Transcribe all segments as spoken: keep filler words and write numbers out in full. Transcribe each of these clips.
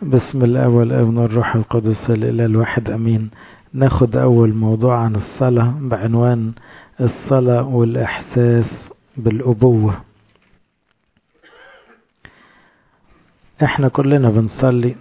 بسم الله والابن والروح القدس الإله الواحد أمين. ناخد أول موضوع عن الصلاة بعنوان الصلاة والإحساس بالأبوة. احنا كلنا بنصلي،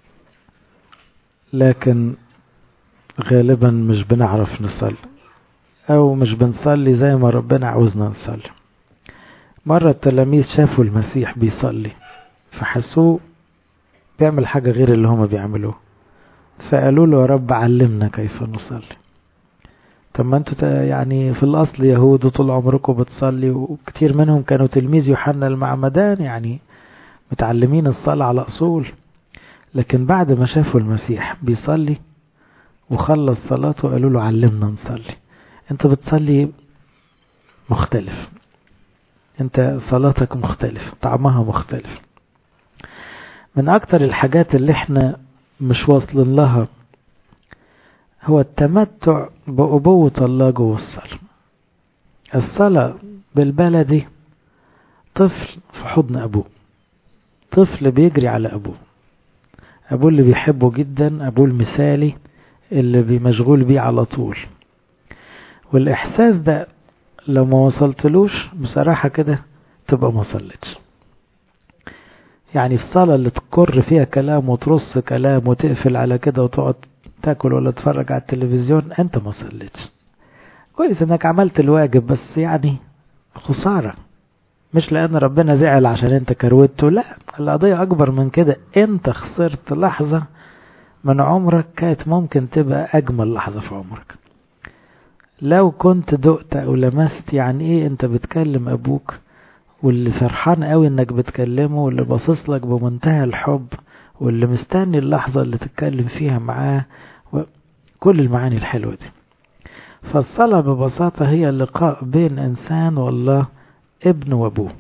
لكن غالبا مش بنعرف نصلي أو مش بنصلي زي ما ربنا عاوزنا نصلي. مرة التلاميذ شافوا المسيح بيصلي فحسوه بيعمل حاجة غير اللي هما بيعملوه، فقالوا له يا رب علمنا كيف نصلي. طب ما انتوا يعني في الأصل يهود وطول عمركم بتصلي، وكتير منهم كانوا تلميذ يوحنا المعمدان، يعني متعلمين الصلاة على أصول. لكن بعد ما شافوا المسيح بيصلي وخلص صلاته قالوا له علمنا نصلي. انت بتصلي مختلف، انت صلاتك مختلف، طعمها مختلف. من اكتر الحاجات اللي احنا مش واصلين لها هو التمتع بأبوة الله جوه الصلاة. الصلاة بالبلدي طفل في حضن أبوه، طفل بيجري على أبوه، أبوه اللي بيحبه جدا، أبوه المثالي اللي بمشغول بيه على طول. والإحساس ده لو ما وصلتلوش بصراحة كده تبقى ما صلتش. يعني الصلاة اللي تكر فيها كلام وترص كلام وتقفل على كده وتقعد تاكل ولا تتفرج على التلفزيون، انت ما صليتش. كويس انك عملت الواجب، بس يعني خسارة. مش لان ربنا زعل عشان انت كروته، لا، القضية اكبر من كده. انت خسرت لحظة من عمرك كانت ممكن تبقى اجمل لحظة في عمرك لو كنت دقت او لمست يعني ايه انت بتكلم ابوك، واللي فرحان قوي انك بتكلمه، واللي باصص لك بمنتهى الحب، واللي مستني اللحظة اللي تتكلم فيها معاه، وكل المعاني الحلوة دي. فالصلاة ببساطة هي اللقاء بين إنسان والله، ابن وابوه.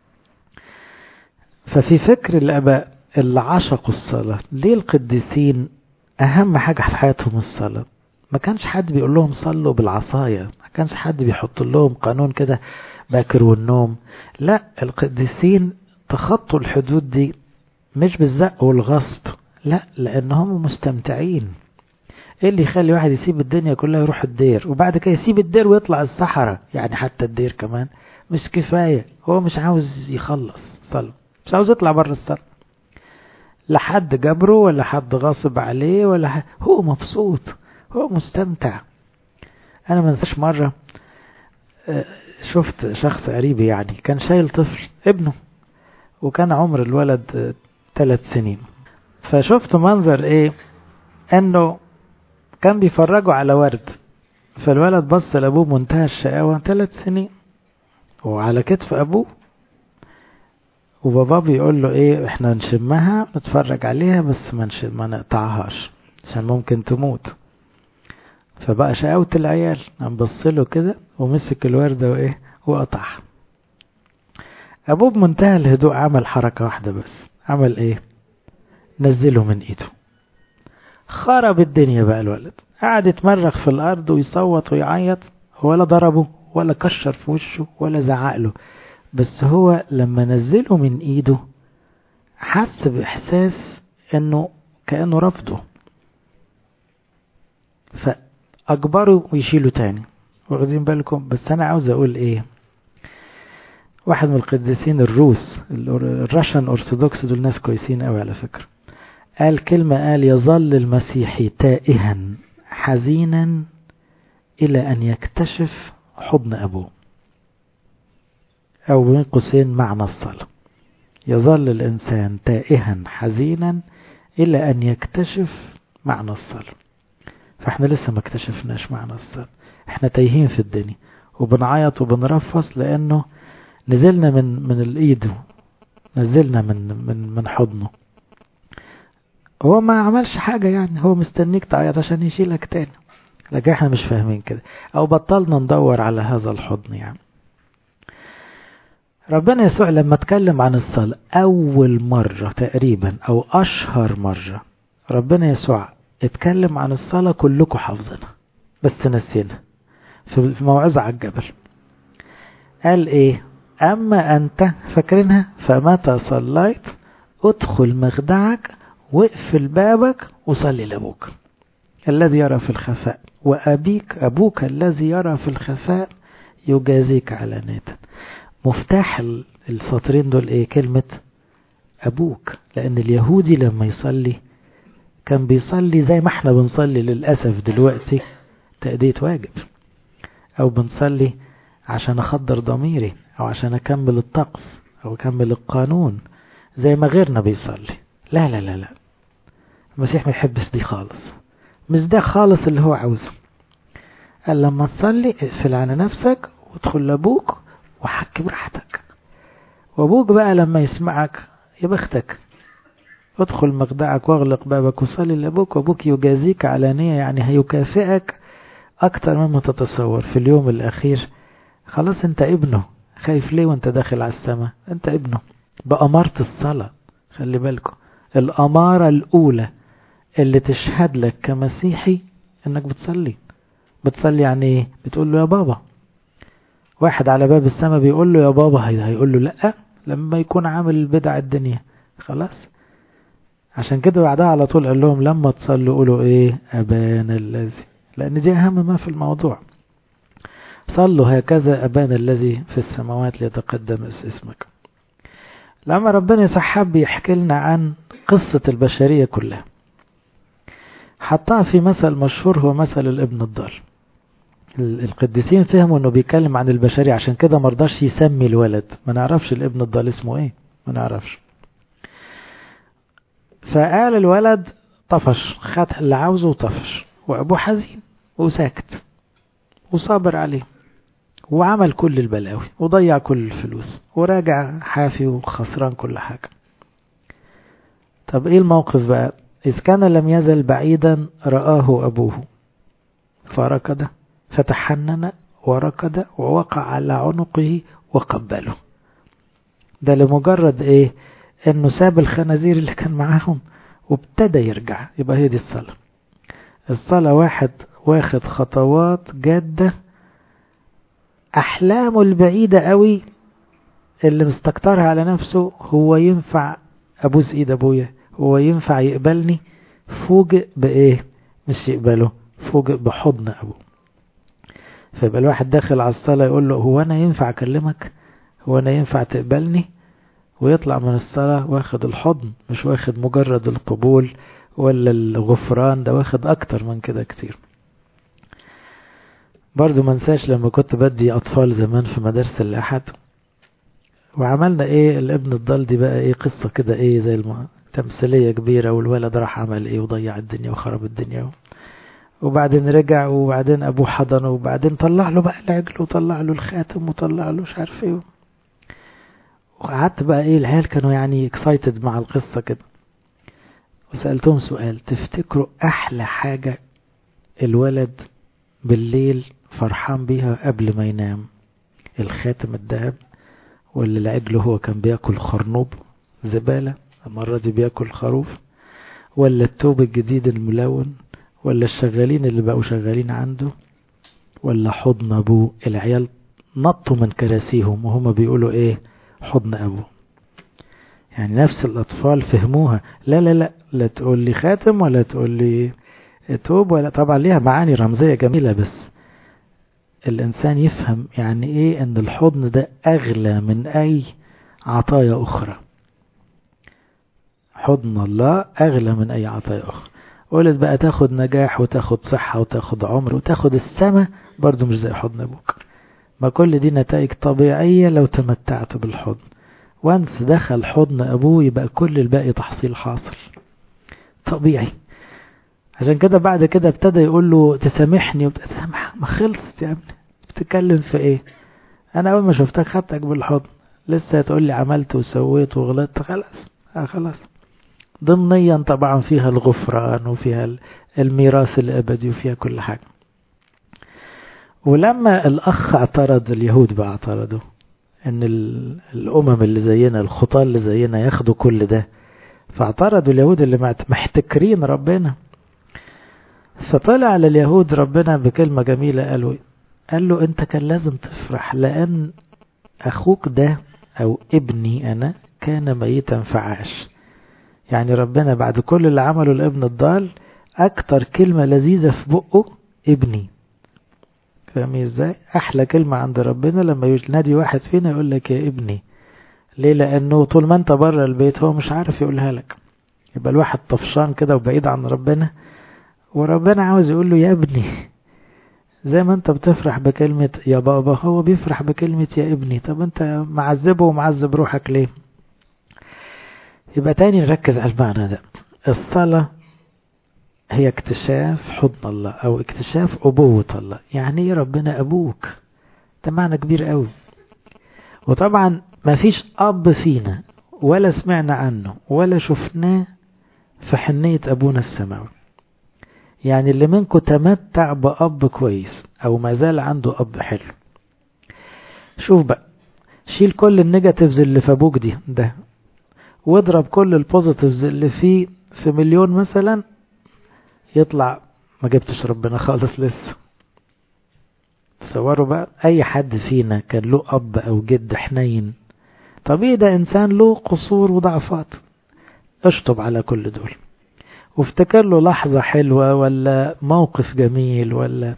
ففي فكر الآباء اللي عشقوا الصلاة، ليه القديسين أهم حاجة في حياتهم الصلاة؟ ما كانش حد بيقول لهم صلوا بالعصاية، ما كانش حد بيحط لهم قانون كده باكر والنوم. لا، القديسين تخطوا الحدود دي مش بالزق والغصب، لا، لأنهم مستمتعين. ايه اللي يخلي واحد يسيب الدنيا كلها يروح الدير وبعد كده يسيب الدير ويطلع الصحراء؟ يعني حتى الدير كمان مش كفاية، هو مش عاوز يخلص صلاة، مش عاوز يطلع بره الصلاة. لا حد جبره ولا حد غاصب عليه ولا حد. هو مبسوط، هو مستمتع. انا ما انساش مرة شفت شخص قريب، يعني كان شايل طفل ابنه، وكان عمر الولد ثلاث سنين. فشفت منظر ايه، انه كان بيفرجوا على ورد، فالولد بص لأبوه منتهى الشقاوة، ثلاث سنين وعلى كتف أبوه، وبابا بيقول له ايه، احنا نشمها نتفرج عليها بس ما ما نقطعهاش عشان ممكن تموت. فبقى شقاوة العيال، قام بص له كده ومسك الوردة وايه وقطعها. أبوه بمنتهى الهدوء عمل حركة واحدة بس، عمل ايه، نزله من ايده. خرب الدنيا بقى الولد، قعد يتمرغ في الارض ويصوت ويعيط، ولا ضربه ولا كشر في وشه ولا زعق له، بس هو لما نزله من ايده حس باحساس انه كأنه رفضه، فاجبره ويشيله تاني. واخدين بالكم؟ بس انا عاوز اقول ايه، واحد من القديسين الروس الراشن ارثوذكس، دول ناس كويسين قوي على فكرة، قال كلمة، قال يظل المسيحي تائها حزينا إلى أن يكتشف حضن أبوه، أو بين قوسين معنى الصلاة. يظل الإنسان تائها حزينا إلى أن يكتشف معنى الصلاة. فإحنا لسه ما اكتشفناش معنى الصلاة، إحنا تايهين في الدنيا وبنعيط وبنرفص لأنه نزلنا من من الإيد، نزلنا من من من حضنه. هو ما عملش حاجة، يعني هو مستنيك تعيط عشان يشيلك تاني، لكن احنا مش فاهمين كده، او بطلنا ندور على هذا الحضن. يعني ربنا يسوع لما اتكلم عن الصلاة أول مرة تقريبا أو أشهر مرة ربنا يسوع اتكلم عن الصلاة كلكم حافظينها بس نسينا، في موعظة على الجبل قال ايه، أما أنت فاكرينها، فمتى صليت ادخل مخدعك واقفل بابك وصلي لأبوك الذي يرى في الخفاء، وأبيك أبوك الذي يرى في الخفاء يجازيك علانية. مفتاح السطرين دول ايه؟ كلمة أبوك. لأن اليهودي لما يصلي كان بيصلي زي ما احنا بنصلي للأسف دلوقتي تأدية واجب، أو بنصلي عشان أخدر ضميري، أو عشان أكمل الطقس أو أكمل القانون زي ما غيرنا بيصلي. لا لا لا لا، المسيح ما يحبش دي خالص، مش ده خالص اللي هو عاوزه. قال لما تصلي اقفل على نفسك وادخل لأبوك وحكي براحتك، وأبوك بقى لما يسمعك يبختك. ادخل مخدعك واغلق بابك وصلي لأبوك، وأبوك يجازيك علانية، يعني هيكافئك أكتر مما تتصور في اليوم الأخير. خلاص انت ابنه، خايف ليه وانت داخل على السماء؟ انت ابنه بأمارة الصلاة. خلي بالكم، الأمارة الأولى اللي تشهد لك كمسيحي انك بتصلي. بتصلي يعني ايه؟ بتقول له يا بابا. واحد على باب السماء بيقول له يا بابا، هيقول له لا لما يكون عامل بدع الدنيا. خلاص، عشان كده بعدها على طول قال لهم لما تصلوا قولوا ايه؟ أبانا الذي، لأن دي أهم ما في الموضوع. صلوا هكذا أبانا الذي في السماوات ليتقدم اسمك. لما ربنا يسوع حب يحكي لنا عن قصة البشرية كلها، حطها في مثل مشهور هو مثل الابن الضال. القديسين فهموا انه بيتكلم عن البشرية، عشان كده مرضاش يسمي الولد. ما نعرفش الابن الضال اسمه ايه، ما نعرفش. فقال الولد طفش، خد اللي عاوزه وطفش، وابوه حزين وساكت وصابر عليه، وعمل كل البلاوي وضيع كل الفلوس وراجع حافي وخسران كل حاجة. طب ايه الموقف بقى؟ إذ كان لم يزل بعيدا رآه أبوه فركض فتحنن وركض ووقع على عنقه وقبله. ده لمجرد ايه؟ انه ساب الخنازير اللي كان معاهم وابتدى يرجع. يبقى هي دي الصلاة. الصلاة واحد واخد خطوات جادة، أحلامه البعيدة قوي اللي مستكترها على نفسه، هو ينفع أبوس إيد أبويا، هو ينفع يقبلني، فوجئ بإيه؟ مش يقبله، فوجئ بحضن أبوه. فيبقى الواحد داخل على الصلاة يقول له هو أنا ينفع أكلمك؟ هو أنا ينفع تقبلني؟ ويطلع من الصلاة واخد الحضن، مش واخد مجرد القبول ولا الغفران، ده واخد أكتر من كده كتير. برضو منساش لما كنت بدي أطفال زمان في مدارس الأحد، وعملنا إيه الابن الضال دي بقى إيه قصة كده إيه زي تمثيلية كبيرة، والولد راح عمل إيه وضيع الدنيا وخرب الدنيا، وبعدين رجع، وبعدين أبوه حضنه، وبعدين طلع له بقى العجل وطلع له الخاتم وطلع له مش عارف إيه. وقعدت بقى إيه العيال كانوا يعني اكسايتد مع القصة كده، وسألتهم سؤال: تفتكروا أحلى حاجة الولد بالليل فرحان بيها قبل ما ينام، الخاتم الذهب، ولا العجل هو كان بياكل خرنوب زبالة المرة دي بياكل خروف، ولا التوب الجديد الملون، ولا الشغالين اللي بقوا شغالين عنده، ولا حضن أبوه؟ العيال نطوا من كراسيهم وهم بيقولوا إيه؟ حضن أبوه. يعني نفس الأطفال فهموها. لا لا لا لا تقول لي خاتم ولا تقول لي توب، ولا طبعا ليها معاني رمزية جميلة، بس الإنسان يفهم يعني إيه أن الحضن ده أغلى من أي عطايا أخرى. حضن الله أغلى من أي عطايا أخرى. قولت بقى تاخد نجاح وتاخد صحة وتاخد عمر وتاخد السماء، برضو مش زي حضن أبوك. ما كل دي نتائج طبيعية لو تمتعت بالحضن. وانس دخل حضن أبوه يبقى كل الباقي تحصيل حاصل طبيعي. عشان كده بعد كده ابتدى يقول له تسامحني وتسامح. ما خلصت يا ابني، بتتكلم في ايه؟ انا اول ما شفتك خدتك بالحضن، لسه هتقول لي عملت وسويت وغلطت؟ خلاص آه خلاص. ضمنيا طبعا فيها الغفران وفيها الميراث الابدي وفيها كل حاجة. ولما الاخ اعترض، اليهود بقى اعترضوا ان الامم اللي زينا، الخطاة اللي زينا ياخدوا كل ده، فاعترضوا اليهود اللي محتكرين ربنا. فطلع على اليهود ربنا بكلمة جميلة، قالوا قال له انت كان لازم تفرح لان اخوك ده او ابني انا كان ميتا فعاش. يعني ربنا بعد كل اللي عمله الابن الضال اكتر كلمة لذيذة في بقه ابني. فاهمين ازاي؟ احلى كلمة عند ربنا لما ينادي واحد فينا يقول لك يا ابني. ليه؟ لانه طول ما انت بره البيت هو مش عارف يقولها لك، يبقى الواحد طفشان كده وبعيد عن ربنا، وربنا عاوز يقول له يا ابني. زي ما انت بتفرح بكلمة يا بابا هو بيفرح بكلمة يا ابني. طب انت معذبه ومعذب روحك ليه؟ يبقى تاني نركز على المعنى ده. الصلاة هي اكتشاف حضن الله او اكتشاف ابوة الله. يعني ايه ربنا ابوك؟ ده معنى كبير قوي. وطبعا ما فيش اب فينا ولا سمعنا عنه ولا شفناه في حنية ابونا السماوي. يعني اللي منكم تمتع بأب كويس او ما زال عنده اب حلو. شوف بقى، شيل كل النيجاتيفز اللي في ابوك دي ده واضرب كل البوزيتيفز اللي فيه في مليون مثلا، يطلع ما جبتش ربنا خالص لسه. تصوروا بقى اي حد فينا كان له اب او جد حنين، طبيعي ده انسان له قصور وضعفات، اشطب على كل دول وافتكر له لحظة حلوة ولا موقف جميل، ولا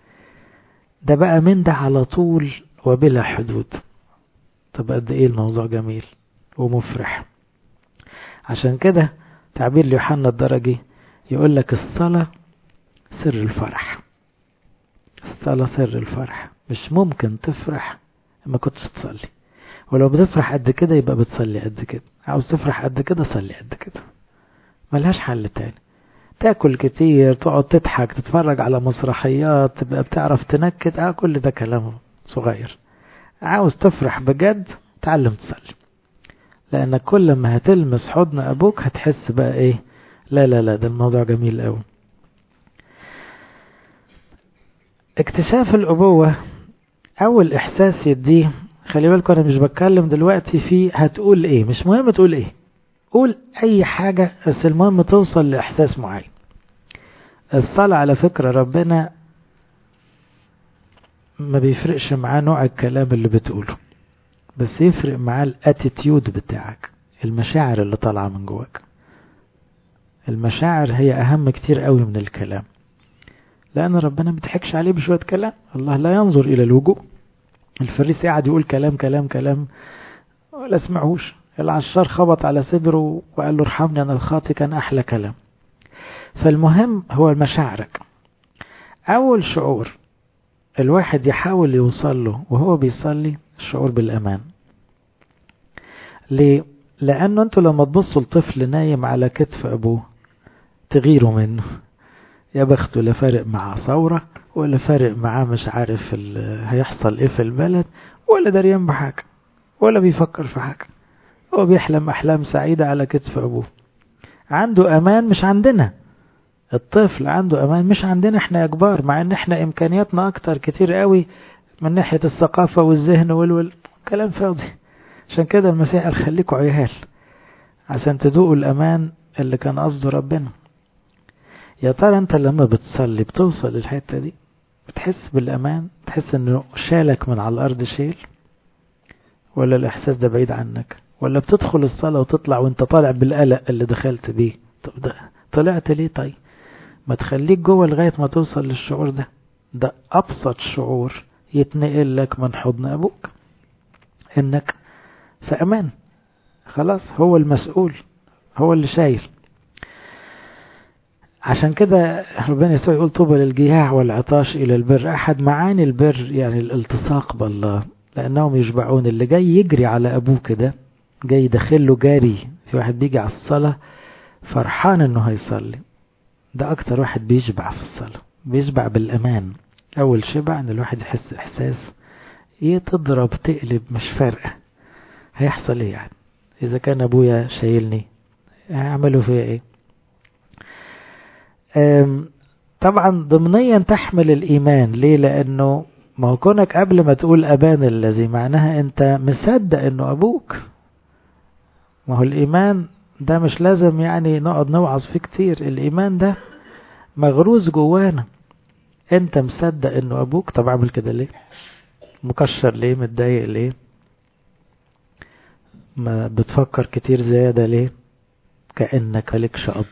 ده بقى من ده على طول وبلا حدود. طب قد ايه الموضوع جميل ومفرح. عشان كده تعبير ليوحنا الدرجي يقول لك الصلاة سر الفرح. الصلاة سر الفرح. مش ممكن تفرح ما كنتش تصلي، ولو بتفرح قد كده يبقى بتصلي قد كده. عاوز تفرح قد كده صلي قد كده، ملهاش حل تاني. تاكل كتير، تقعد تضحك، تتفرج على مسرحيات، تبقى بتعرف تنكد، اه كل ده كلام صغير. عاوز تفرح بجد تعلم تصلي، لانك كل ما هتلمس حضن ابوك هتحس بقى ايه، لا لا لا ده الموضوع جميل قوي. اكتشاف الابوة اول احساس يديه، خلي بالكم انا مش بتكلم دلوقتي في هتقول ايه، مش مهم تقول ايه، قول اي حاجة بس المهم توصل لاحساس معين. الصلاة على فكرة ربنا ما بيفرقش معاه نوع الكلام اللي بتقوله، بس يفرق معاه الاتيتيود بتاعك، المشاعر اللي طالعة من جواك. المشاعر هي اهم كتير قوي من الكلام، لان ربنا ما بيضحكش عليه بشوية كلام. الله لا ينظر الى الوجوه. الفريسي قاعد يقول كلام كلام كلام ولا سمعوش. العشار خبط على صدره وقال له ارحمني انا الخاطي، كان احلى كلام. فالمهم هو مشاعرك. اول شعور الواحد يحاول يوصل له وهو بيصلي الشعور بالامان. ليه؟ لانه انتوا لما تبصوا لطفل نايم على كتف ابوه تغيروا منه، يا بخته لا فارق معاه ثورة ولا فارق معاه مش عارف هيحصل ايه في البلد، ولا دريان بحاجة ولا بيفكر في حاجة. هو بيحلم احلام سعيدة على كتف ابوه، عنده امان مش عندنا. الطفل عنده امان مش عندنا احنا يا كبار، مع ان احنا امكانياتنا اكتر كتير قوي من ناحية الثقافة والذهن والول كلام فاضي. عشان كده المسيح قال خليكوا عيال عشان تدوقوا الامان اللي كان قصده ربنا. يا ترى انت لما بتصلي بتوصل للحتة دي؟ بتحس بالامان؟ تحس انه شالك من على الارض شيل؟ ولا الاحساس ده بعيد عنك؟ ولا بتدخل الصلاة وتطلع وانت طالع بالقلق اللي دخلت بيه؟ طب ده طلعت ليه؟ طيب ما تخليك جوه لغاية ما توصل للشعور ده. ده ابسط شعور يتنقل لك من حضن ابوك، انك في امان. خلاص هو المسؤول، هو اللي شايل. عشان كده ربنا يسوع يقول طوبى للجياع والعطاش الى البر. احد معاني البر يعني الالتصاق بالله، لانهم يشبعون. اللي جاي يجري على ابوه كده، جاي داخله جاري. في واحد بيجي على الصلاة فرحان انه هيصلي، ده اكتر واحد بيشبع في الصلاة، بيشبع بالامان. اول شبع ان الواحد يحس احساس ايه، تضرب تقلب مش فارقة هيحصل ايه. يعني اذا كان ابويا شايلني هعمله فيها ايه؟ طبعا ضمنيا تحمل الإيمان. ليه؟ لأنه ما هو كونك قبل ما تقول أبان الذي معناها أنت مصدق أنه أبوك. ما هو الإيمان ده مش لازم يعني نقعد نوعظ فيه كتير، الإيمان ده مغروز جوانا. أنت مصدق أنه أبوك. طب أعمل كده ليه؟ مكشر ليه؟ متضايق ليه؟ ما بتفكر كتير زيادة ليه؟ كأنك مالكش أب.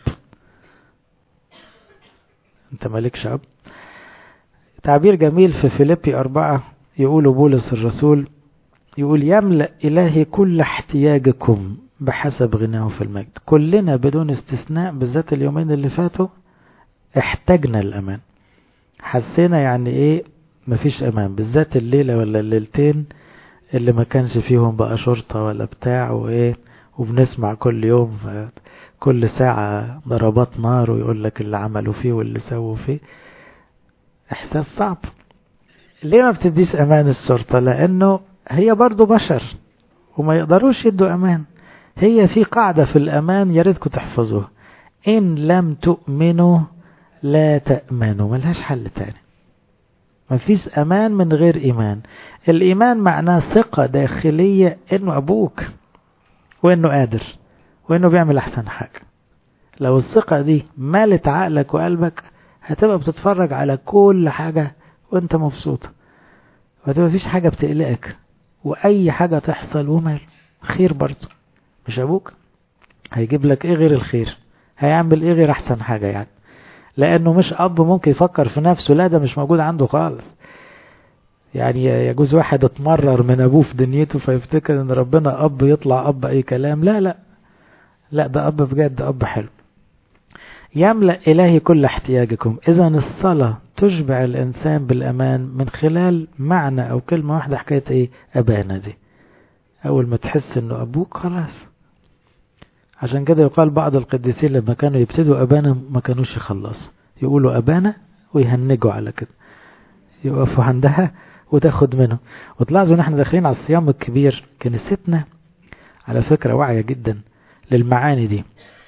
أنت مالكش أب. تعبير جميل في فيليبي أربعة يقول بولس الرسول، يقول يملأ إلهي كل احتياجكم بحسب غناه في المجد. كلنا بدون استثناء بالذات اليومين اللي فاتوا احتاجنا الأمان، حسينا يعني ايه مفيش أمان، بالذات الليلة ولا الليلتين اللي ما كانش فيهم بقى شرطة ولا بتاع وايه، وبنسمع كل يوم كل ساعة ضربات نار ويقول لك اللي عملوا فيه واللي سووا فيه. احساس صعب. ليه ما بتديش امان الشرطة؟ لانه هي برضو بشر وما يقدروش يدوا امان. هي في قاعدة في الامان يا ريتكم تحفظوها، ان لم تؤمنوا لا تأمنوا. ملهاش حل تاني. مفيش امان من غير ايمان. الايمان معناه ثقة داخلية انه ابوك وانه قادر وانه بيعمل احسن حاجة. لو الثقة دي مالت عقلك وقلبك هتبقى بتتفرج على كل حاجة وانت مبسوط، وهتبقى مفيش حاجة بتقلقك، واي حاجة تحصل ومال خير برضه. مش ابوك هيجيب لك ايه غير الخير؟ هيعمل ايه غير احسن حاجة يعني؟ لانه مش اب ممكن يفكر في نفسه، لا ده مش موجود عنده خالص. يعني يجوز واحد اتمرر من ابوه في دنيته فيفتكر ان ربنا اب يطلع اب اي كلام. لا لا لا، ده اب بجد، اب حلو. يملأ إلهي كل احتياجكم. إذا الصلاة تشبع الإنسان بالأمان من خلال معنى أو كلمة واحدة. حكاية إيه؟ أبانا دي. أول ما تحس إنه أبوك خلاص. عشان كده يقال بعض القديسين لما كانوا يبتدوا أبانا ما كانوش يخلصوا، يقولوا أبانا ويهنجوا على كده، يقفوا عندها وتاخد منه. وتلاحظوا نحن داخلين على الصيام الكبير، كنيستنا على فكرة واعية جدا للمعاني دي.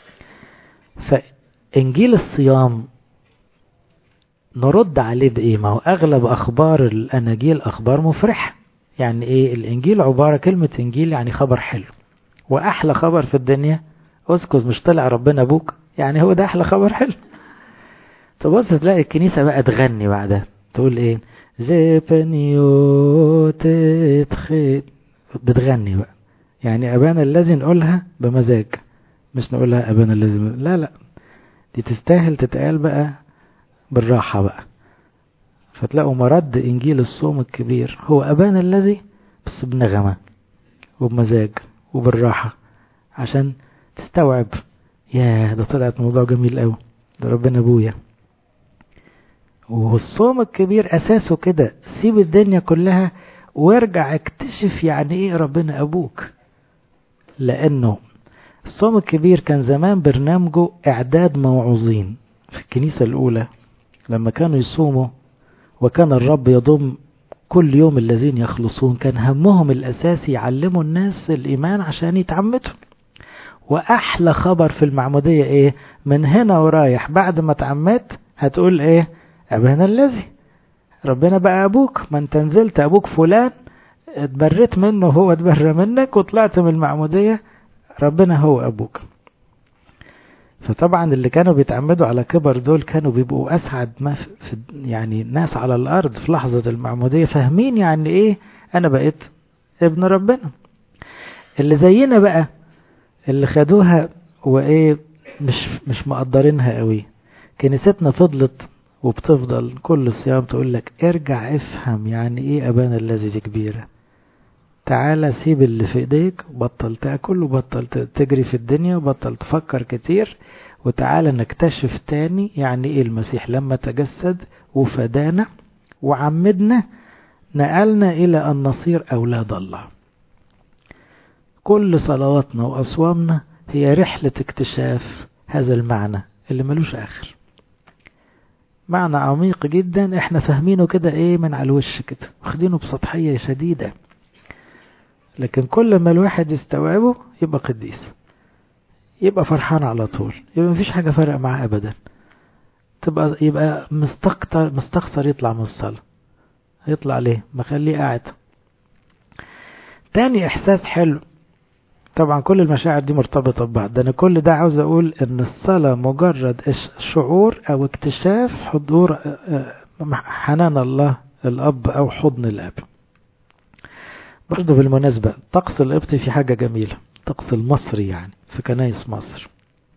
فإنجيل الصيام نرد عليه بإيه؟ ما هو أغلب أخبار الأناجيل أخبار مفرحة. يعني إيه الإنجيل؟ عبارة كلمة إنجيل يعني خبر حلو، وأحلى خبر في الدنيا أسكت مش طلع ربنا أبوك، يعني هو ده أحلى خبر حلو. تبص تلاقي الكنيسة بقى تغني بعدها، تقول إيه؟ زيبنيو تتخيط، بتغني بقى. يعني أبانا الذي نقولها بمزاج، مش نقولها أبانا الذي، لا لا، دي تستاهل تتقال بقى بالراحة بقى. فتلاقوا مرد إنجيل الصوم الكبير هو أبانا الذي، بس بنغمة وبمزاج وبالراحة، عشان تستوعب يا ده طلعت موضوع جميل قوي، ده ربنا أبويا. والصوم الكبير أساسه كده، سيب الدنيا كلها وارجع اكتشف يعني ايه ربنا أبوك. لأنه الصوم الكبير كان زمان برنامجه إعداد موعظين في الكنيسة الأولى لما كانوا يصوموا، وكان الرب يضم كل يوم الذين يخلصون. كان همهم الأساسي يعلموا الناس الإيمان عشان يتعمدوا. وأحلى خبر في المعمودية إيه؟ من هنا ورايح بعد ما تعمدت هتقول إيه؟ أبانا الذي، ربنا بقى أبوك. ما انت نزلت أبوك فلان اتبريت منه هو اتبرى منك وطلعت من المعمودية، ربنا هو أبوك. فطبعا اللي كانوا بيتعمدوا على كبر دول كانوا بيبقوا أسعد ما في يعني ناس على الأرض في لحظة المعمودية، فاهمين يعني إيه أنا بقيت ابن ربنا. اللي زينا بقى اللي خدوها وإيه مش مش مقدرينها قوي. كنيستنا فضلت وبتفضل كل صيام تقول لك ارجع افهم يعني إيه أبانا الذي دي كبيرة. تعالى سيب اللي في ايديك، وبطل تاكل وبطل تجري في الدنيا وبطل تفكر كتير، وتعالى نكتشف تاني يعني ايه المسيح لما تجسد وفدانا وعمدنا نقلنا الى ان نصير اولاد الله. كل صلواتنا واصوامنا هي رحلة اكتشاف هذا المعنى اللي ملوش اخر. معنى عميق جدا احنا فاهمينه كده ايه من على الوش كده، واخدينه بسطحية شديدة، لكن كل ما الواحد يستوعبه يبقى قديس، يبقى فرحان على طول، يبقى مفيش حاجة فرق معاه أبدا. تبقى يبقى مستقطر مستخسر يطلع من الصلاة. يطلع ليه؟ ما خليه قاعد. تاني إحساس حلو، طبعا كل المشاعر دي مرتبطة ببعض. ده أنا كل ده عاوز أقول إن الصلاة مجرد شعور أو اكتشاف حضور حنان الله الأب أو حضن الأب. برضو بالمناسبة الطقس القبطي في حاجة جميلة، الطقس المصري يعني في كنايس مصر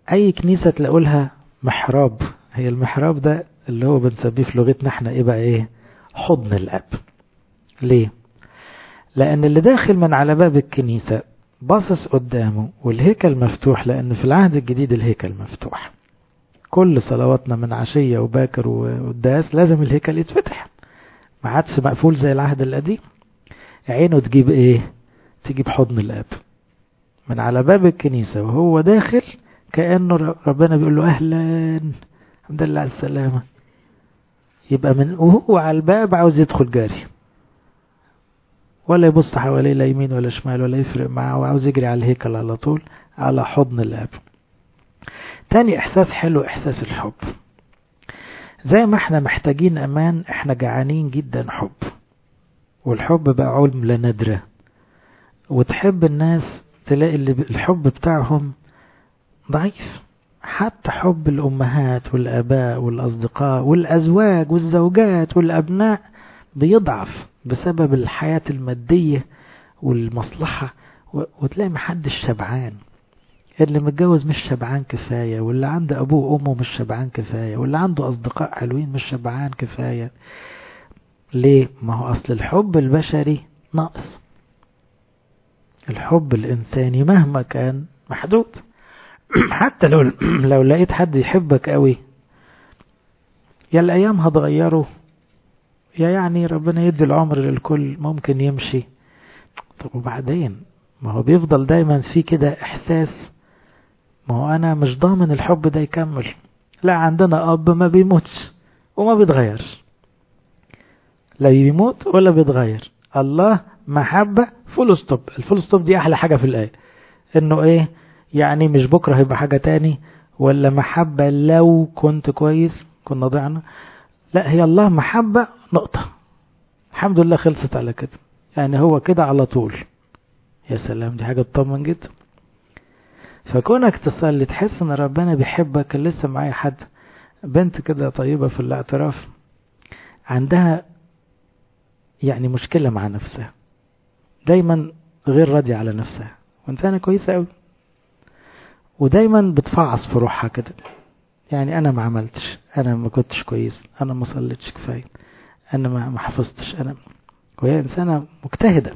أي كنيسة تلاقوا لها محراب، هي المحراب ده اللي هو بنسميه في لغتنا احنا ايه بقى ايه؟ حضن الأب. ليه؟ لأن اللي داخل من على باب الكنيسة باصص قدامه والهيكل مفتوح، لأن في العهد الجديد الهيكل مفتوح. كل صلواتنا من عشية وباكر وقداس لازم الهيكل يتفتح، ما عادش مقفول زي العهد القديم. عينه تجيب ايه؟ تجيب حضن الأب من على باب الكنيسة وهو داخل، كأنه ربنا بيقول له أهلا الحمد لله على السلامة. يبقى من وهو على الباب عاوز يدخل جاري، ولا يبص حواليه لا يمين ولا شمال ولا يفرق معه، وعاوز يجري على الهيكل على طول على حضن الأب. تاني إحساس حلو إحساس الحب. زي ما احنا محتاجين أمان، احنا جعانين جدا حب، والحب بقى عملة نادرة. وتحب الناس تلاقي اللي الحب بتاعهم ضعيف. حتى حب الأمهات والآباء والأصدقاء والأزواج والزوجات والأبناء بيضعف بسبب الحياة المادية والمصلحة، وتلاقي محدش شبعان. اللي متجوز مش شبعان كفاية، واللي عنده أبوه وأمه مش شبعان كفاية، واللي عنده أصدقاء حلوين مش شبعان كفاية. ليه؟ ما هو أصل الحب البشري ناقص. الحب الإنساني مهما كان محدود. حتى لو لو لقيت حد يحبك قوي، يا الأيام هتغيره، يا يعني ربنا يدي العمر للكل، ممكن يمشي. طب وبعدين؟ ما هو بيفضل دايما في كده إحساس، ما هو أنا مش ضامن الحب ده يكمل. لا، عندنا أب ما بيموتش وما بيتغيرش، لا بيموت ولا بيتغير. الله محبة فول ستوب. الفول ستوب دي أحلى حاجة في الآية، إنه إيه يعني؟ مش بكرة هيبقى حاجة تاني، ولا محبة لو كنت كويس كنا ضعنا. لا، هي الله محبة نقطة. الحمد لله خلصت على كده، يعني هو كده على طول. يا سلام، دي حاجة تطمن جدا. فكونك تصلي تحس ان ربنا بيحبك. كان لسه معايا حد بنت كده طيبة في الاعتراف، عندها يعني مشكلة مع نفسها، دايما غير راضية على نفسها، وانسانة كويسة قوي، ودايما بتفعص في روحها كده. يعني انا ما عملتش، انا ما كنتش كويس، انا ما صليتش كفاية، انا ما حفظتش، انا. وهي انسانة مجتهدة.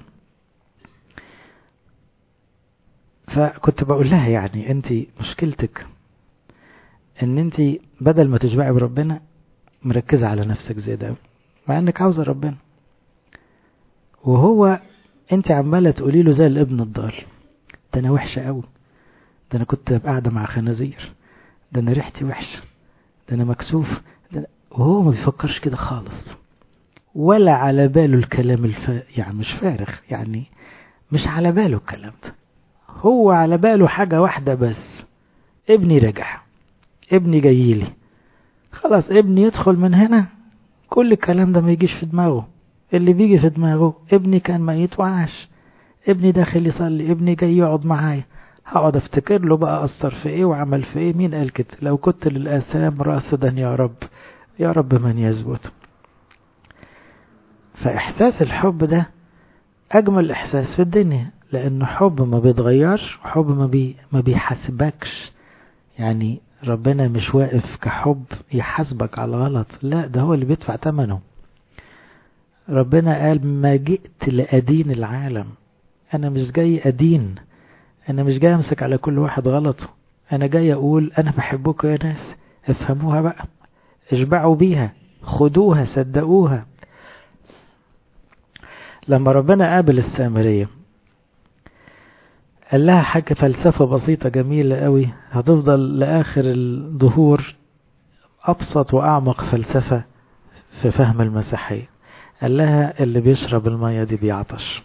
فكنت بقول لها يعني انت مشكلتك ان انت بدل ما تشبعي بربنا مركزة على نفسك زيادة، مع انك عاوزة ربنا. وهو انت عمالة تقولي له زي الابن الضال، ده انا وحشة قوي، ده انا كنت قاعدة مع خنازير، ده انا ريحتي وحشة، ده انا مكسوف، ده أنا... وهو ما بيفكرش كده خالص، ولا على باله الكلام الف... يعني مش فارغ، يعني مش على باله الكلام ده. هو على باله حاجة واحدة بس، ابني رجع، ابني جايلي، خلاص ابني يدخل من هنا، كل الكلام ده ما يجيش في دماغه. اللي بيجي في دماغه ابني كان ميت وعاش، ابني داخل يصلي، ابني جاي يقعد معايا، هقعد افتكر له بقى أثر في ايه وعمل في ايه. مين قال كده؟ لو كنت للآثام راصدا يا رب، يا رب من يثبت. فإحساس الحب ده أجمل إحساس في الدنيا، لأنه حب ما بيتغيرش، وحب ما, بي ما بيحاسبكش. يعني ربنا مش واقف كحب يحاسبك على الغلط، لا، ده هو اللي بيدفع ثمنه. ربنا قال ما جئت لأدين العالم، أنا مش جاي أدين، أنا مش جاي أمسك على كل واحد غلطه، أنا جاي أقول أنا بحبكم يا ناس، افهموها بقى، اشبعوا بيها، خدوها، صدقوها. لما ربنا قابل السامرية قال لها حاجة فلسفة بسيطة جميلة قوي، هتفضل لآخر الظهور أبسط وأعمق فلسفة في فهم المسيحية. قال لها اللي بيشرب المية دي بيعطش،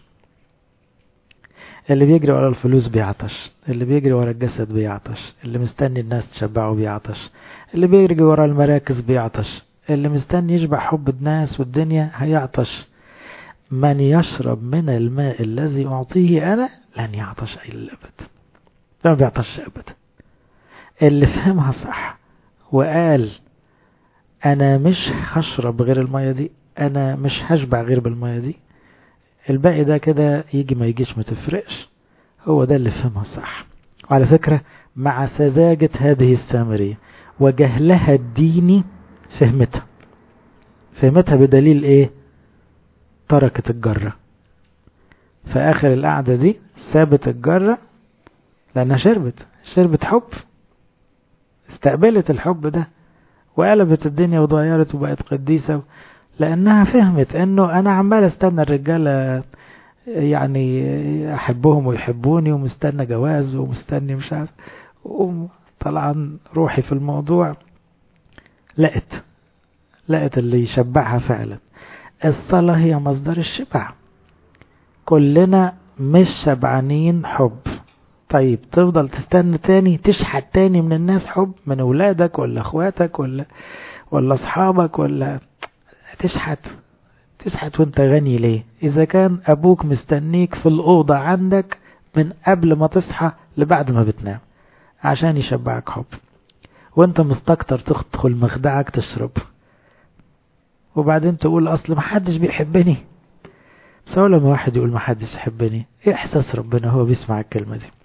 اللي بيجري ورا الفلوس بيعطش، اللي بيجري ورا الجسد بيعطش، اللي مستني الناس تشبعه بيعطش، اللي بيجري ورا المراكز بيعطش، اللي مستني يشبع حب الناس والدنيا هيعطش. من يشرب من الماء الذي أعطيه أنا لن يعطش إلى الأبد. لا، ما بيعطش أبدا. اللي فهمها صح وقال أنا مش هشرب غير المية دي، أنا مش هشبع غير بالمية دي، الباقي ده كده يجي ما يجيش ما تفرقش، هو ده اللي فهمها صح. وعلى فكرة مع سذاجة هذه السامرية وجهلها الديني فهمتها فهمتها بدليل ايه؟ تركت الجرة في اخر القعدة دي، سابت الجرة لانها شربت شربت حب، استقبلت الحب ده وقلبت الدنيا وضيرت وبقت قديسة، لانها فهمت انه انا عمال استنى الرجالة يعني احبهم ويحبوني ومستنى جواز ومستني مش عارف، وطلعا روحي في الموضوع لقت لقت اللي يشبعها فعلا. الصلاة هي مصدر الشبع، كلنا مش شبعانين حب. طيب تفضل تستنى تاني تشحت تاني من الناس حب، من اولادك ولا اخواتك ولا ولا اصحابك، ولا تشحت تشحت وانت غني ليه؟ اذا كان ابوك مستنيك في الاوضة عندك من قبل ما تصحى لبعد ما بتنام عشان يشبعك حب، وانت مستكتر تدخل مخدعك تشرب، وبعدين تقول اصل محدش بيحبني. بس لما واحد يقول محدش يحبني، ايه احساس ربنا هو بيسمع الكلمة دي؟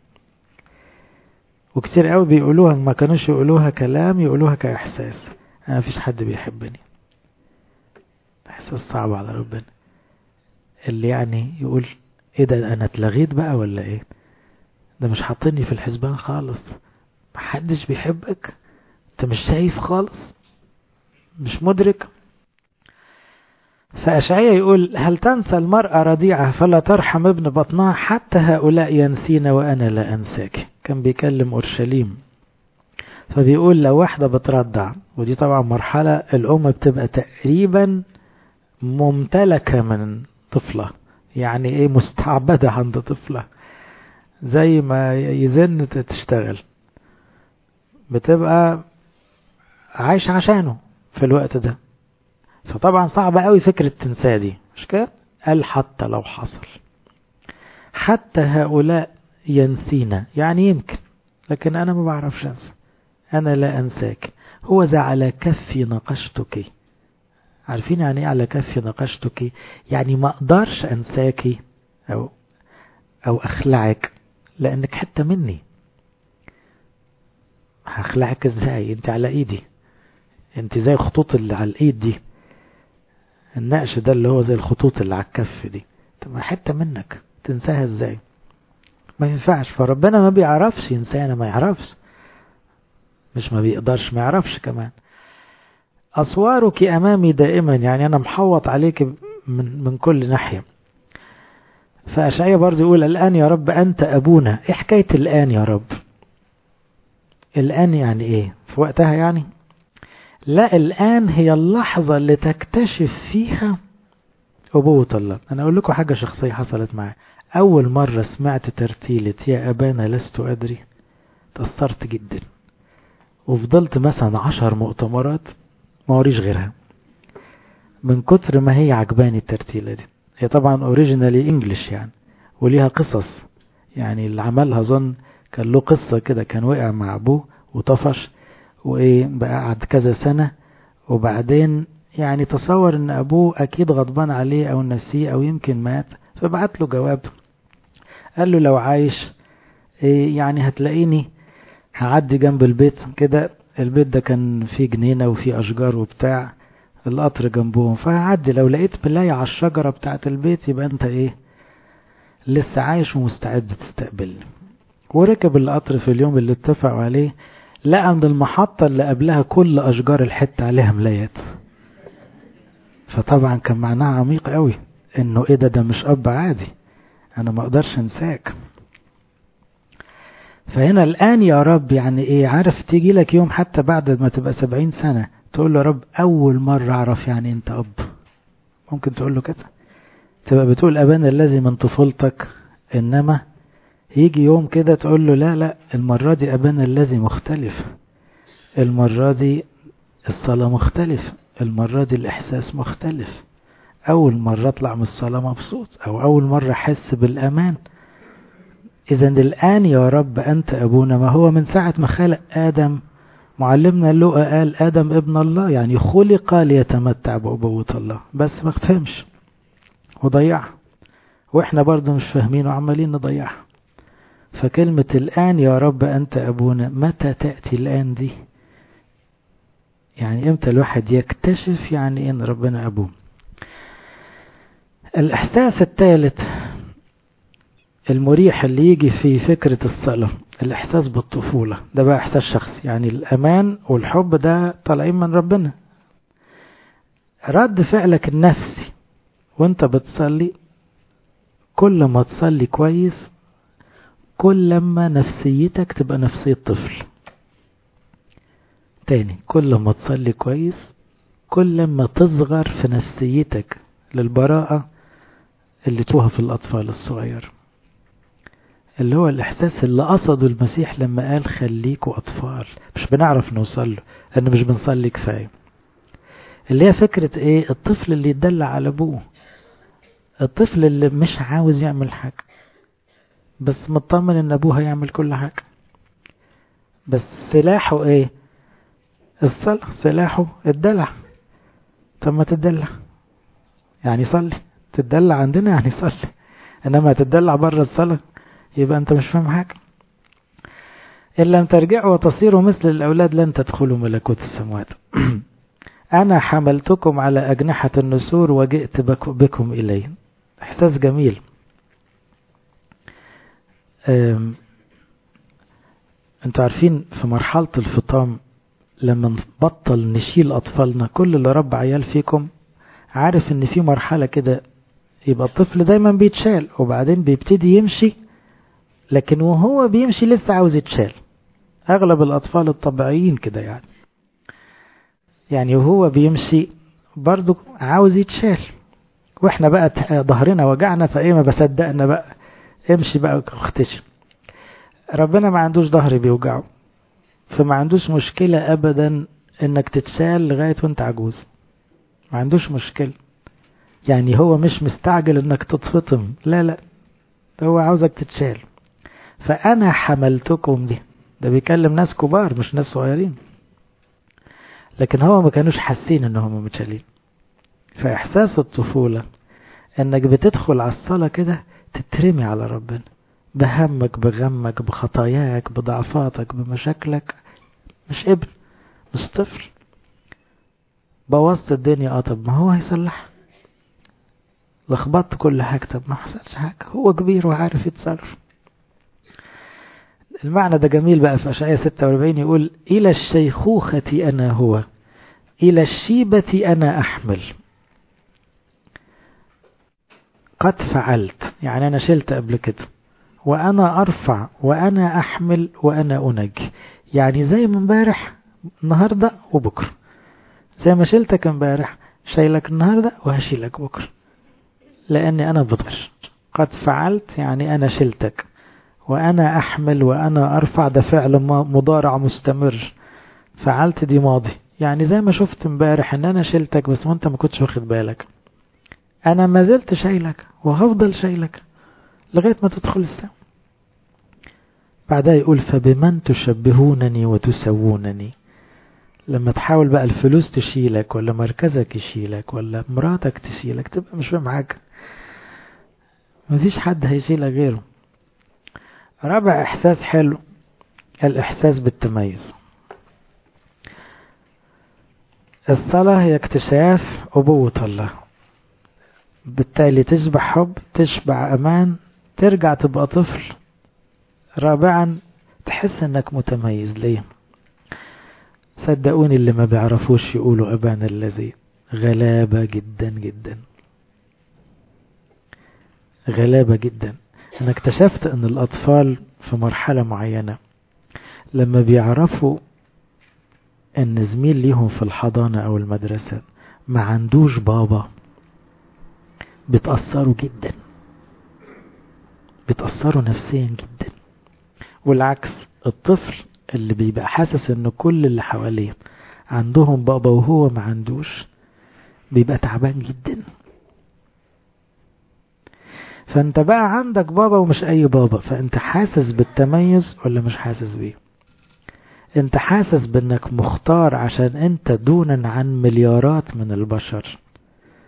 وكتير قوي بيقولوها، ما كانوش يقولوها كلام، يقولوها كاحساس. انا مفيش حد بيحبني، احساس صعب على ربنا، اللي يعني يقول ايه ده، انا اتلغيت بقى ولا ايه؟ ده مش حاطني في الحسبان خالص، محدش بيحبك، انت مش شايف خالص، مش مدرك. فأشعياء يقول هل تنسى المرأة رضيعة فلا ترحم ابن بطنها، حتى هؤلاء ينسين وأنا لا أنساك. كان بيكلم أورشليم، فبيقول لو واحدة بترضع، ودي طبعا مرحلة الأم بتبقى تقريبا ممتلكة من طفلة، يعني ايه مستعبدة عند طفلة، زي ما يزن تشتغل، بتبقى عايش عشانه في الوقت ده. فطبعا صعبة قوي فكرة تنساه دي، مش كده؟ قال حتى لو حصل، حتى هؤلاء ينسينا، يعني يمكن، لكن أنا ما بعرفش أنسى، أنا لا أنساك. هو ذا على كفي نقشتك. عارفين يعني ايه على كفي نقشتك؟ يعني ما أقدرش أنساك أو, أو أخلعك، لأنك حتة مني. هخلعك ازاي؟ انت على ايدي، انت زي الخطوط اللي على الايد دي، النقش ده اللي هو زي الخطوط اللي على الكف دي، تبقى حتة منك، تنساها ازاي؟ ما ينفعش. فربنا ما بيعرفش ينسانا، ما يعرفش، مش ما بيقدرش، ما يعرفش كمان. أسوارك أمامي دائما، يعني أنا محوط عليك من, من كل ناحية. فأشعياء برضه يقول الآن يا رب أنت أبونا. إيه حكاية الآن يا رب؟ الآن يعني إيه؟ في وقتها يعني؟ لا، الآن هي اللحظة اللي تكتشف فيها أبوة الله. أنا أقول لكم حاجة شخصية حصلت معي. أول مرة سمعت ترتيلة يا أبانا لست أدري تأثرت جدا، وفضلت مثلا عشر مؤتمرات ما وريش غيرها من كتر ما هي عجباني الترتيلة دي. هي طبعا اوريجينالي انجلش يعني، وليها قصص، يعني اللي عملها ظن كان له قصة كده، كان وقع مع أبوه وطفش وإيه بقى قعد كذا سنة، وبعدين يعني تصور ان أبوه أكيد غضبان عليه أو نسيه أو يمكن مات، فبعت له جواب قال له لو عايش إيه يعني هتلاقيني هعدي جنب البيت كده، البيت ده كان فيه جنينة وفيه أشجار وبتاع، القطر جنبهم، فهعدي لو لقيت بلاية على الشجرة بتاعت البيت يبقى انت ايه لسه عايش ومستعد تستقبلني. وركب القطر في اليوم اللي اتفقوا عليه، لقى عند المحطة اللي قبلها كل أشجار الحتة عليها ملايات. فطبعا كان معناها عميق قوي، انه ايه ده ده مش أب عادي، انا ما اقدرش انساك. فهنا الآن يا رب يعني ايه؟ عارف تيجي لك يوم حتى بعد ما تبقى سبعين سنة تقول له رب أول مرة أعرف يعني أنت أب. ممكن تقول له كده، تبقى بتقول أبانا الذي من طفولتك، إنما يجي يوم كده تقول له لا لا المرة دي أبانا الذي مختلف، المرة دي الصلاة مختلف، المرة دي الإحساس مختلف، أول مرة أطلع من الصلاة مبسوط، أو أول مرة أحس بالأمان. إذا الآن يا رب أنت أبونا، ما هو من ساعة ما خلق آدم. معلمنا لوقا قال آدم ابن الله، يعني خلق ليتمتع بأبوة الله، بس ما فهمش وضيعها، واحنا برضو مش فاهمين وعمالين نضيعها. فكلمة الآن يا رب أنت أبونا، متى تأتي الآن دي؟ يعني إمتى الواحد يكتشف يعني إن ربنا أبوه. الإحساس الثالث المريح اللي يجي في فكرة الصلاة، الإحساس بالطفولة. ده بقى إحساس شخصي، يعني الأمان والحب ده طالعين من ربنا. رد فعلك النفسي وانت بتصلي، كل ما تصلي كويس كل ما نفسيتك تبقى نفسية طفل. تاني، كل ما تصلي كويس كل ما تصغر في نفسيتك للبراءة اللي توها في الأطفال الصغير، اللي هو الإحساس اللي قصده المسيح لما قال خليكوا أطفال. مش بنعرف نوصل له لأن مش بنصلي كفاية. اللي هي فكرة إيه؟ الطفل اللي يدلع على أبوه، الطفل اللي مش عاوز يعمل حاجة بس مطمن إن أبوه هيعمل كل حاجة، بس سلاحه إيه؟ الصلاة. سلاحه الدلع. طب ما تدلع يعني صلي، تدلع عندنا يعني صلي، إنما تدلع بره الصلاة يبقى أنت مش فاهم حاجة. إن لم ترجعوا وتصيروا مثل الأولاد لن تدخلوا ملكوت السماوات. أنا حملتكم على أجنحة النسور وجئت بكم إلي. إحساس جميل. أنتوا عارفين في مرحلة الفطام لما نبطل نشيل أطفالنا، كل اللي رب عيال فيكم عارف إن في مرحلة كده يبقى الطفل دايما بيتشال وبعدين بيبتدي يمشي، لكن وهو بيمشي لسه عاوز يتشال. أغلب الأطفال الطبيعيين كده يعني يعني وهو بيمشي برضو عاوز يتشال، واحنا بقى ظهرنا وجعنا فايه ما بصدقنا بقى امشي بقى اختشم. ربنا ما عندوش ظهر بيوجعه، فما عندوش مشكلة ابدا انك تتشال لغاية وانت عجوز، ما عندوش مشكلة. يعني هو مش مستعجل انك تتفطم، لا لا، هو عاوزك تتشال. فانا حملتكم دي، ده بيكلم ناس كبار مش ناس صغيرين، لكن هو ما كانوش حاسين انهم متشالين. فاحساس الطفولة انك بتدخل على الصلاة كده تترمي على ربنا بهمك بغمك بخطاياك بضعفاتك بمشاكلك، مش ابن مش طفل بوظت الدنيا. اه طب ما هو هيصلح، لخبطت كل حاجة، طب ما حصلش حاجة، هو كبير وعارف يتصرف. المعنى ده جميل بقى في أشعياء ستة وأربعين، يقول إلى الشيخوخة أنا هو إلى الشيبة أنا أحمل. قد فعلت يعني أنا شلت قبل كده، وأنا أرفع وأنا أحمل وأنا أنجي. يعني زي ما امبارح النهاردة وبكرة، زي ما شلتك امبارح شايلك النهاردة وهشيلك بكرة، لأني أنا بضغش. قد فعلت يعني أنا شلتك، وأنا أحمل وأنا أرفع ده فعل مضارع مستمر. فعلت دي ماضي، يعني زي ما شفت امبارح ان انا شلتك بس وانت ما كنتش واخد بالك، انا ما زلت شايلك وهفضل شايلك لغاية ما تدخل السماء. بعدها يقول فبمن تشبهونني وتسوونني. لما تحاول بقى الفلوس تشيلك ولا مركزك يشيلك ولا مراتك تشيلك تبقى مش فاهم حاجة، مفيش حد هيشيلك غيره. رابع احساس حلو، الاحساس بالتميز. الصلاة هي اكتشاف أبوة الله، بالتالي تشبع حب، تشبع أمان، ترجع تبقى طفل. رابعا تحس انك متميز. ليه؟ صدقوني اللي ما بيعرفوش يقولوا أبانا الذي غلابة جدا جدا، غلابة جدا. انا اكتشفت ان الأطفال في مرحلة معينة لما بيعرفوا ان زميل ليهم في الحضانة او المدرسة ما عندوش بابا بتأثروا جدا، بتأثروا نفسيا جدا. والعكس، الطفل اللي بيبقى حاسس ان كل اللي حواليه عندهم بابا وهو ما عندوش بيبقى تعبان جدا. فانت بقى عندك بابا ومش اي بابا، فانت حاسس بالتميز ولا مش حاسس بيه؟ انت حاسس بانك مختار عشان انت دونا عن مليارات من البشر،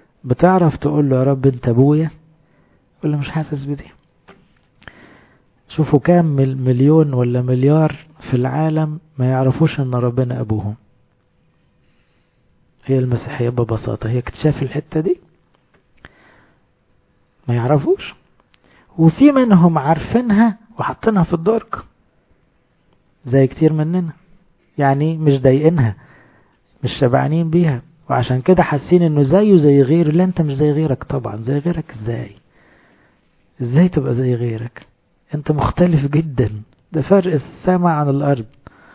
بتعرف تقول له يا رب انت ابويا ولا مش حاسس بدي؟ شوفوا كام مليون ولا مليار في العالم ما يعرفوش ان ربنا ابوهم. هي المسيحية ببساطة هي اكتشاف الحتة دي، ما يعرفوش، وفي منهم عارفينها وحطينها في الدرج زي كتير مننا، يعني مش ضايقينها، مش شبعانين بيها، وعشان كده حاسين انه زيه زي غيره. لا انت مش زي غيرك طبعا. زي غيرك ازاي؟ ازاي تبقى زي غيرك؟ انت مختلف جدا، ده فرق السماء عن الارض،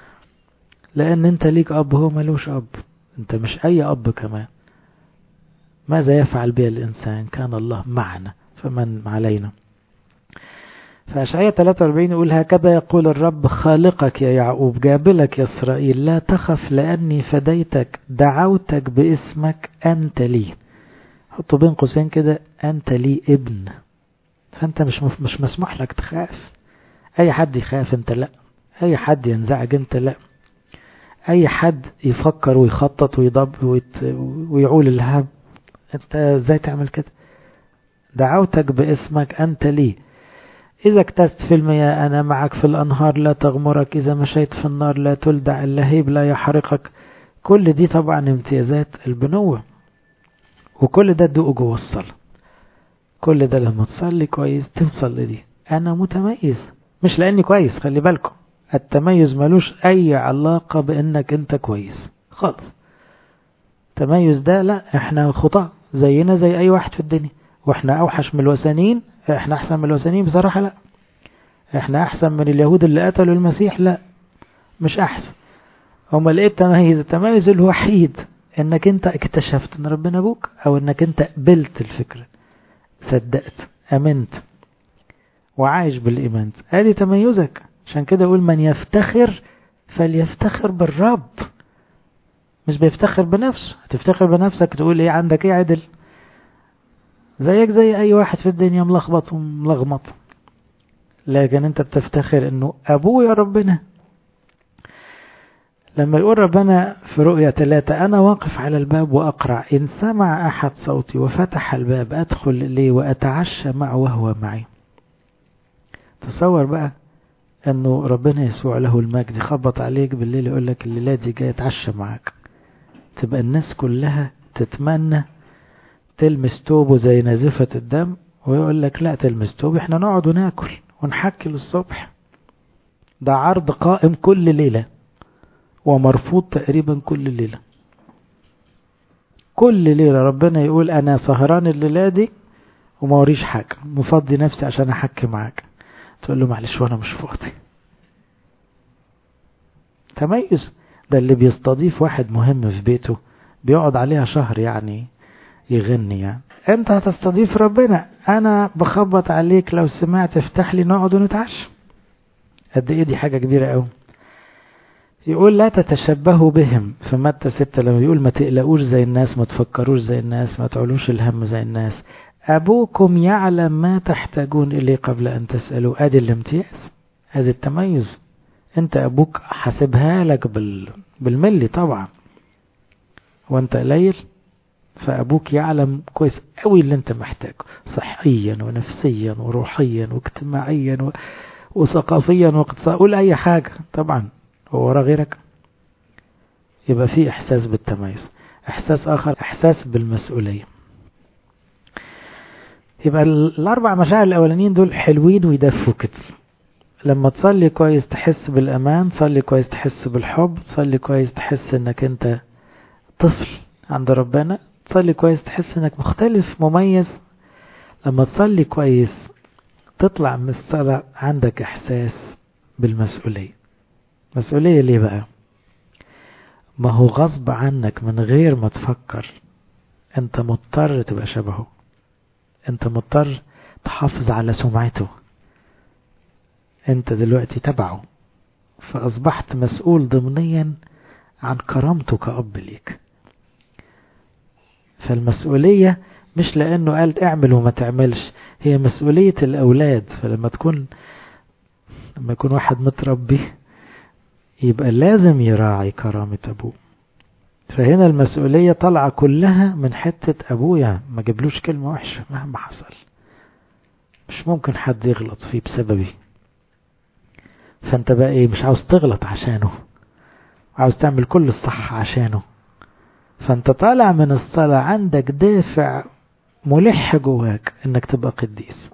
لان انت ليك اب هو ملوش اب، انت مش اي اب كمان. ماذا يفعل بها الانسان؟ كان الله معنا فمن علينا. فأشعياء ثلاثة وأربعين يقول هكذا يقول الرب خالقك يا يعقوب جابلك يا إسرائيل، لا تخف لأني فديتك، دعوتك باسمك أنت لي. حطوا بين قوسين كده أنت لي ابن. فأنت مش مش مسموح لك تخاف. أي حد يخاف أنت لا، أي حد ينزعج أنت لا، أي حد يفكر ويخطط ويضب ويعول الهب أنت ازاي تعمل كده؟ دعوتك باسمك أنت لي. إذا اكتست في المياه أنا معك، في الأنهار لا تغمرك، إذا مشيت في النار لا تلدع، اللهيب لا يحرقك. كل دي طبعا امتيازات البنوة، وكل ده تدوقه جوه الصلاة. كل ده لما تصلي كويس توصل لدي. أنا متميز مش لأني كويس، خلي بالكم التميز ملوش أي علاقة بأنك أنت كويس خالص. التميز ده لا، احنا خطأ زينا زي أي واحد في الدنيا، واحنا أوحش من الوثنيين. احنا أحسن من الوثنيين بصراحة؟ لا. احنا أحسن من اليهود اللي قتلوا المسيح؟ لا مش أحسن. هما لقيت التميز التميز الوحيد انك انت اكتشفت ان ربنا ابوك، او انك انت قبلت الفكرة، صدقت، امنت، وعايش بالايمان. ادي تميزك. عشان كده اقول من يفتخر فليفتخر بالرب، مش بيفتخر بنفسه. هتفتخر بنفسك تقول ايه؟ عندك ايه عدل؟ زيك زي اي واحد في الدنيا ملخبط وملغمط، لكن انت بتفتخر انه ابويا ربنا. لما يقول ربنا في رؤيا ثلاثة أنا واقف على الباب وأقرع، إن سمع أحد صوتي وفتح الباب أدخل لي وأتعشى معه وهو معي. تصور بقى أنه ربنا يسوع له المجد يخبط عليك بالليل يقول لك الليلة دي جاي أتعشى معك. تبقى الناس كلها تتمنى تلمس توبه زي نازفة الدم، ويقول لك لا تلمس توبه، احنا نقعد وناكل ونحكي للصبح. ده عرض قائم كل ليلة ومرفوض تقريبا كل ليلة. كل ليلة ربنا يقول أنا سهران الليلة دي وما وريش حاجة، مفضي نفسي عشان أحكي معاك. تقول له معلش وأنا مش فاضي. تميز. ده اللي بيستضيف واحد مهم في بيته بيقعد عليها شهر يعني يغني. يعني أنت هتستضيف ربنا، أنا بخبط عليك لو سمعت افتح لي نقعد ونتعشى. قد إيه دي حاجة كبيرة أوي. يقول لا تتشبهوا بهم في متى ستة، لما يقول ما تقلقوش زي الناس، ما تفكروش زي الناس، ما تعلوش الهم زي الناس، أبوكم يعلم ما تحتاجون إليه قبل أن تسألوا. أدي الامتياز، هذا التميز. أنت أبوك حاسبها لك بال... بالملي طبعا، وأنت قليل، فأبوك يعلم كويس قوي اللي أنت محتاجه صحيا ونفسيا وروحيا واجتماعيا و... وثقافيا واقتصاديا. قول أي حاجة طبعا هو ورا غيرك. يبقى في إحساس بالتميز. إحساس آخر إحساس بالمسؤولية. يبقى الأربع مشاعر الأولانيين دول حلوين ويدفوا كده. لما تصلي كويس تحس بالأمان، تصلي كويس تحس بالحب، تصلي كويس تحس إنك أنت طفل عند ربنا، تصلي كويس تحس إنك مختلف مميز. لما تصلي كويس تطلع من الصلاة عندك إحساس بالمسؤولية. مسؤولية ليه بقى؟ ما هو غصب عنك من غير ما تفكر انت مضطر تبقى شبهه، انت مضطر تحافظ على سمعته، انت دلوقتي تبعه، فاصبحت مسؤول ضمنيا عن كرامته كأب ليك. فالمسؤولية مش لانه قال اعمل وما تعملش، هي مسؤولية الاولاد. فلما تكون لما يكون واحد متربي يبقى لازم يراعي كرامة أبوه. فهنا المسؤولية طالعة كلها من حتة أبويا، ما جبلوش كلمة وحشة مهما حصل. مش ممكن حد يغلط فيه بسببي، فانت بقى ايه؟ مش عاوز تغلط عشانه، عاوز تعمل كل الصح عشانه. فانت طالع من الصلاة عندك دافع ملح جواك انك تبقى قديس،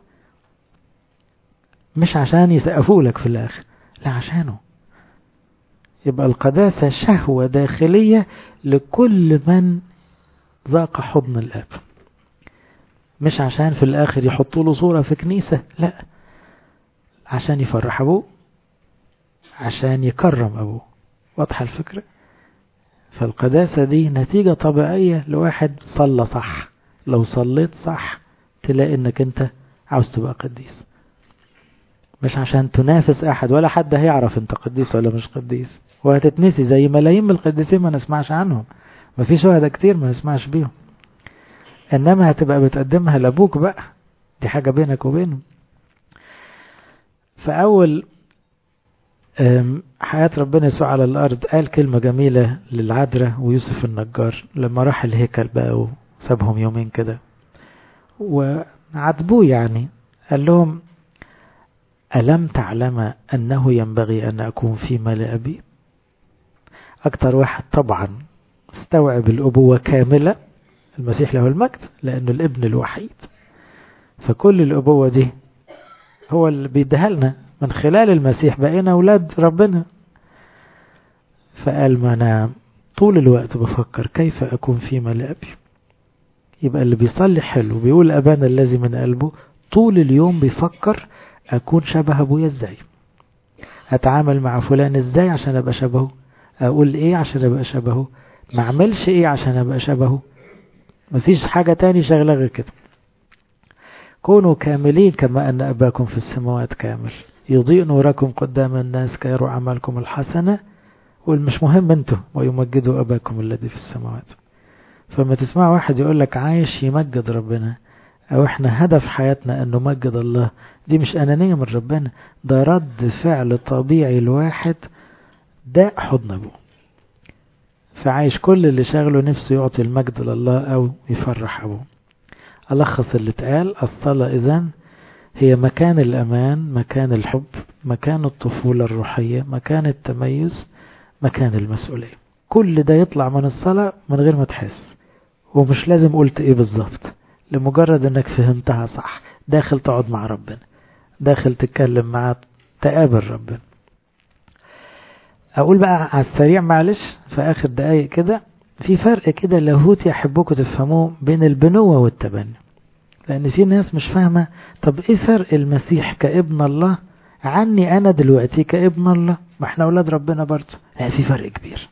مش عشان يسقفوا لك في الاخر، لا عشانه. يبقى القداسة شهوة داخلية لكل من ذاق حضن الاب، مش عشان في الاخر يحطوا له صورة في كنيسة، لا، عشان يفرح ابوه، عشان يكرم ابوه. واضحة الفكرة؟ فالقداسة دي نتيجة طبيعية لواحد صلى صح. لو صليت صح تلاقي انك انت عاوز تبقى قديس، مش عشان تنافس احد، ولا حد هيعرف انت قديس ولا مش قديس، وهتتنسي زي ملايين من القديسين ما نسمعش عنهم، ما في شهداء كتير ما نسمعش بيهم، انما هتبقى بتقدمها لابوك بقى، دي حاجة بينك وبينه. فاول حياة ربنا يسوع على الارض قال كلمة جميلة للعذراء ويوسف النجار لما راح الهيكل بقى وسابهم يومين كده وعاتبوه، يعني قال لهم ألم تعلم أنه ينبغي أن أكون في مال أبي؟ أكتر واحد طبعا استوعب الأبوة كاملة المسيح له المجد، لأنه الابن الوحيد، فكل الأبوة دي هو اللي بيديها لنا من خلال المسيح، بقينا أولاد ربنا. فقال ما أنا طول الوقت بفكر كيف أكون في مال أبي. يبقى اللي بيصلي حلو بيقول أبانا الذي من قلبه طول اليوم بيفكر أكون شبه أبويا إزاي، أتعامل مع فلان إزاي عشان أبقى شبهه، أقول إيه عشان أبقى شبهه، ما أعملش إيه عشان أبقى شبهه. مفيش حاجة تاني شغلة غير كده. كونوا كاملين كما أن أباكم في السماوات كامل، يضيء نوركم قدام الناس كيروا أعمالكم الحسنة، والمش مهم أنتوا ويمجدوا أباكم الذي في السماوات. فما تسمع واحد يقول لك عايش يمجد ربنا، أو إحنا هدف حياتنا أن نمجد الله، دي مش أنانية من ربنا، ده رد فعل طبيعي الواحد ده حضن أبوه، فعايش كل اللي شغله نفسه يعطي المجد لله أو يفرح أبوه. ألخص اللي اتقال: الصلاة إذن هي مكان الأمان، مكان الحب، مكان الطفولة الروحية، مكان التميز، مكان المسؤولية. كل ده يطلع من الصلاة من غير ما تحس، ومش لازم قلت إيه بالظبط، لمجرد أنك فهمتها صح. داخل تقعد مع ربنا، داخل تتكلم معاه، تقابل ربنا. أقول بقى على السريع معلش في آخر دقايق كده، في فرق كده لاهوتي أحبكم تفهموه بين البنوة والتبني، لأن في ناس مش فاهمة. طب إيه فرق المسيح كابن الله عني أنا دلوقتي كابن الله؟ ما احنا أولاد ربنا برضه. لا، في فرق كبير.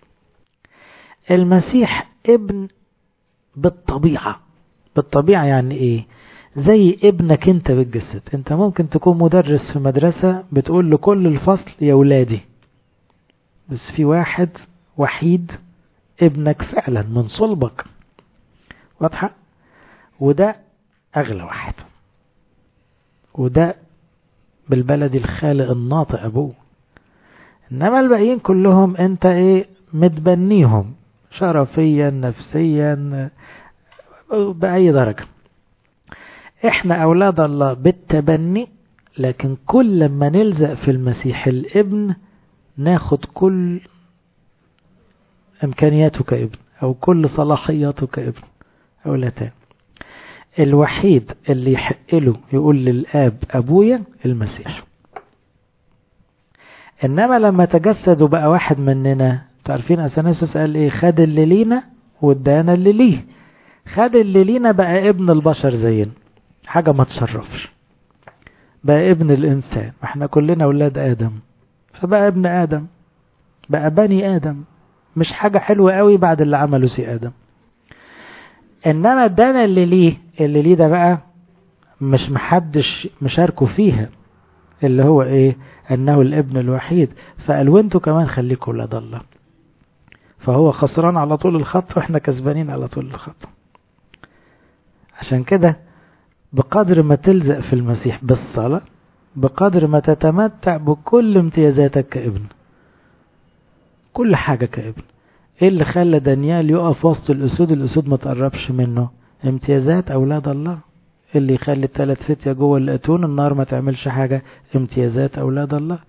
المسيح ابن بالطبيعة. بالطبيعة يعني إيه؟ زي ابنك انت بالجسد. انت ممكن تكون مدرس في مدرسة بتقول لكل الفصل يا ولادي، بس في واحد وحيد ابنك فعلا من صلبك، واضحة؟ وده أغلى واحد، وده بالبلدي الخالق الناطق أبوه. إنما الباقيين كلهم أنت إيه؟ متبنيهم شرفيا نفسيا بأي درجة. إحنا أولاد الله بالتبني، لكن كل لما نلزق في المسيح الابن ناخد كل إمكانياته كابن، أو كل صلاحياته كابن أو لا تاني. الوحيد اللي يحق له يقول للآب أبويا المسيح. إنما لما تجسد وبقى واحد مننا، تعرفين أثناسيوس قال إيه؟ خد اللي لينا وادانا اللي ليه. خد اللي لينا بقى ابن البشر زينا، حاجة ما تشرفش، بقى ابن الإنسان. احنا كلنا أولاد آدم، فبقى ابن آدم، بقى بني آدم، مش حاجة حلوة قوي بعد اللي عمله سي آدم. إنما ادانا اللي ليه، اللي ليه ده بقى مش محدش مشاركه فيها، اللي هو ايه؟ انه الابن الوحيد. فقال وانتوا كمان خليكوا ولاد الله. فهو خسران على طول الخط واحنا كسبانين على طول الخط. عشان كده بقدر ما تلزق في المسيح بالصلاة، بقدر ما تتمتع بكل امتيازاتك كابن، كل حاجة كابن. ايه اللي خلى دانيال يقف وسط الاسود الاسود ما تقربش منه؟ امتيازات اولاد الله. اللي يخلي الثلاث فتية جوه الاتون النار ما تعملش حاجة؟ امتيازات اولاد الله.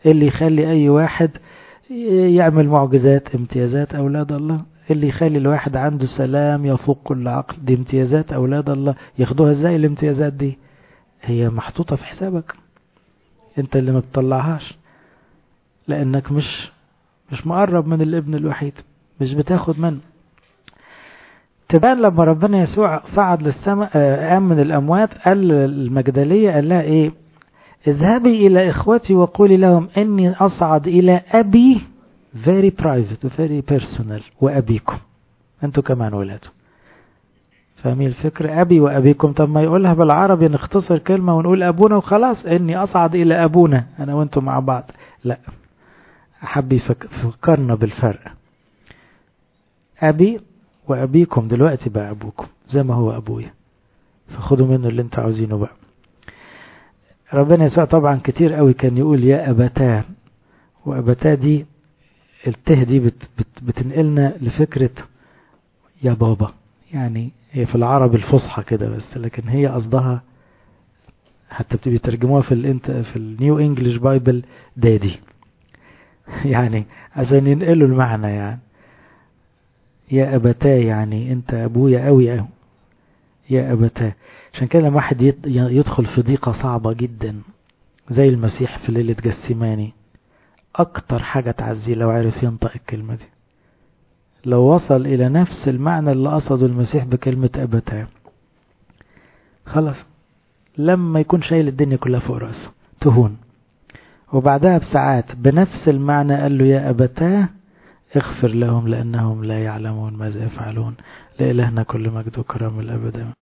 اللي يخلي أي واحد يعمل معجزات، امتيازات أولاد الله. اللي يخلي الواحد عنده سلام يفوق كل عقل، دي امتيازات أولاد الله. ياخدوها ازاي الامتيازات دي؟ هي محطوطة في حسابك، انت اللي ما تطلعهاش، لأنك مش مش مقرب من الابن الوحيد، مش بتاخد منه. تبان لما ربنا يسوع صعد للسماء، قام من الأموات، قال المجدلية قال لها ايه؟ اذهبي إلى إخوتي وقولي لهم إني أصعد إلى أبي، very private very personal، وأبيكم أنتوا كمان ولاده. فاهمين الفكرة؟ أبي وأبيكم. طب ما يقولها بالعربي، نختصر كلمة ونقول أبونا وخلاص، إني أصعد إلى أبونا أنا وأنتوا مع بعض. لا، أحب يفكرنا بالفرق. أبي وأبيكم دلوقتي بقى أبوكم زي ما هو أبويا، فخدوا منه اللي انتوا عاوزينه بقى. ربنا يسوع طبعا كتير قوي كان يقول يا أبتاه، وأبتاه دي الته دي بت بت بتنقلنا لفكرة يا بابا، يعني هي في العرب الفصحى كده بس، لكن هي قصدها حتى بتبي ترجموها في الانت في النيو انجليش بايبل دادي، يعني عشان ينقلوا المعنى. يعني يا أبتاه يعني انت ابويا قوي قوي يا أبتاه. عشان كده لما واحد يدخل في ضيقة صعبة جدا زي المسيح في ليلة جسيماني، اكتر حاجة تعزيه لو عرف ينطق الكلمة دي، لو وصل الى نفس المعنى اللي قصده المسيح بكلمة أبتاه، خلاص لما يكون شايل الدنيا كلها فوق رأسه تهون. وبعدها بساعات بنفس المعنى قال له يا أبتاه اغفر لهم لأنهم لا يعلمون ماذا يفعلون. لإلهنا كل مجد وكرم الأبد.